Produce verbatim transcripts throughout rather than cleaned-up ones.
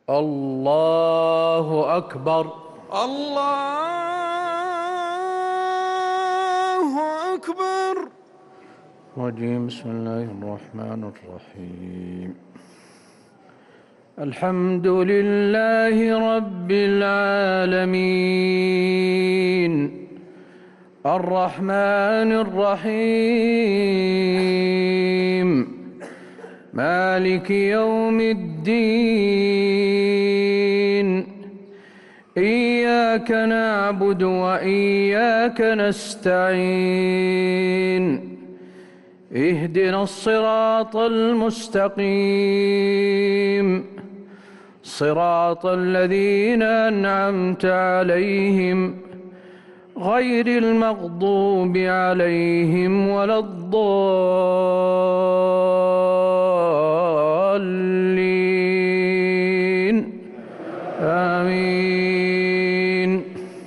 الله أكبر. الله أكبر. رجيم. بسم الله الرحمن الرحيم. الحمد لله رب العالمين الرحمن الرحيم مالك يوم الدين إياك نعبد وإياك نستعين اهدنا الصراط المستقيم صراط الذين أنعمت عليهم غير المغضوب عليهم ولا الضالين آمين.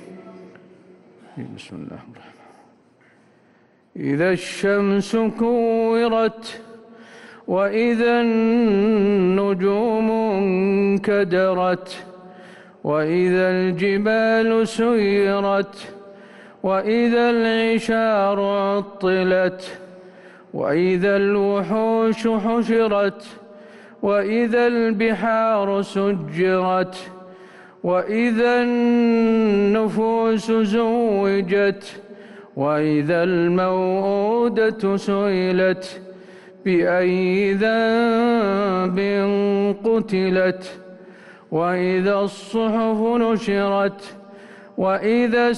بسم الله الرحمن الرحيم. إذا الشمس كورت وإذا النجوم انكدرت وإذا الجبال سيرت وإذا العشار عطلت وإذا الوحوش حشرت وإذا البحار سجرت وإذا النفوس زوجت وإذا الموءودة سئلت بأي ذنب قتلت وإذا الصحف نشرت وإذا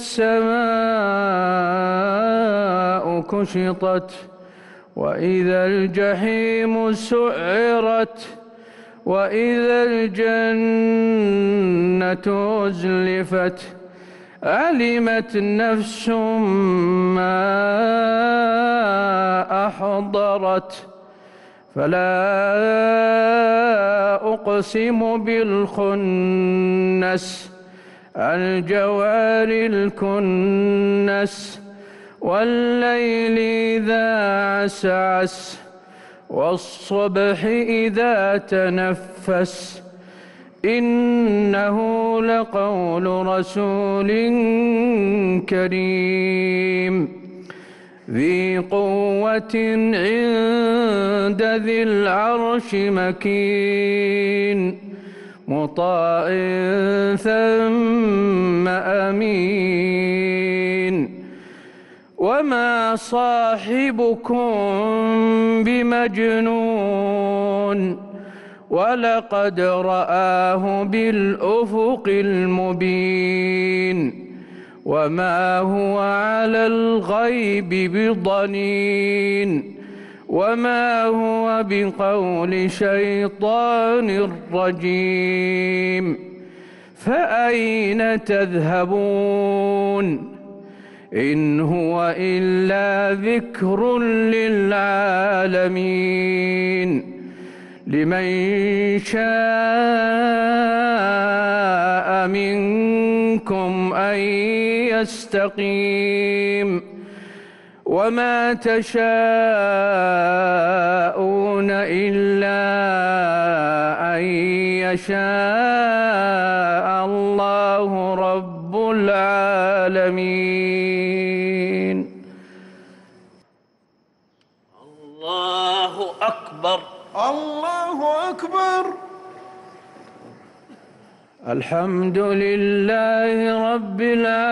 السماء كشطت وإذا الجحيم سعرت وإذا الجنة أزلفت علمت نفس ما أحضرت فلا أقسم بالخنس الجوار الكنس والليل إذا عسعس والصبح إذا تنفس إنه لقول رسول كريم ذي قوة عند ذي العرش مكين مطاع ثم أمين وما صاحبكم بمجنون ولقد رآه بالأفق المبين وما هو على الغيب بضنين وما هو بقول شيطان رجيم فأين تذهبون إن هو إلا ذكر للعالمين لمن شاء منكم أن يستقيم وما تشاءون إلا أن يشاء الله رب العالمين. الله أكبر. الله أكبر. الحمد لله رب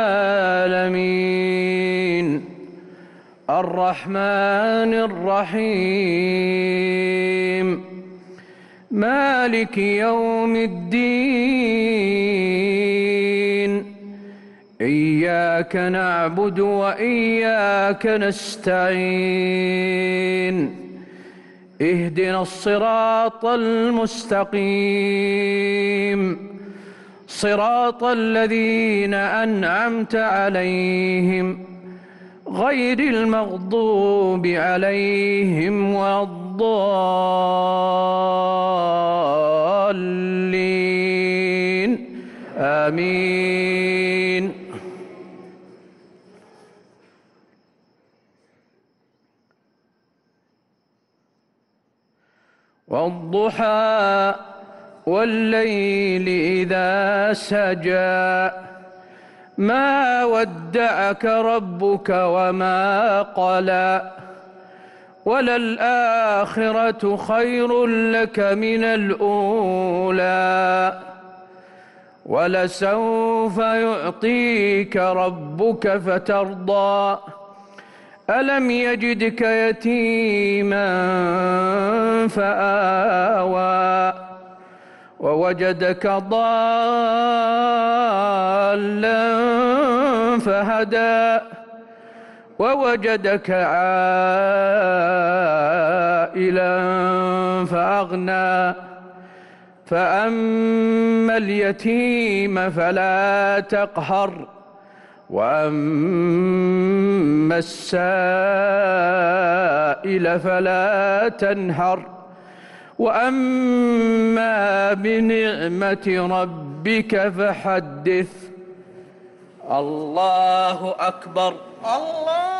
العالمين الرحمن الرحيم مالك يوم الدين إياك نعبد وإياك نستعين اهدنا الصراط المستقيم صراط الذين أنعمت عليهم غير المغضوب عليهم ولا الضالين آمين. والضحى والليل إذا سجى ما ودعك ربك وما قلى وللآخرة خير لك من الأولى ولسوف يعطيك ربك فترضى ألم يجدك يتيما فآوى ووجدك ضالا فهدى ووجدك عائلا فأغنى فأما اليتيم فلا تقهر وأما السائل فلا تنهر وأما بنعمة ربك فحدث. الله أكبر. الله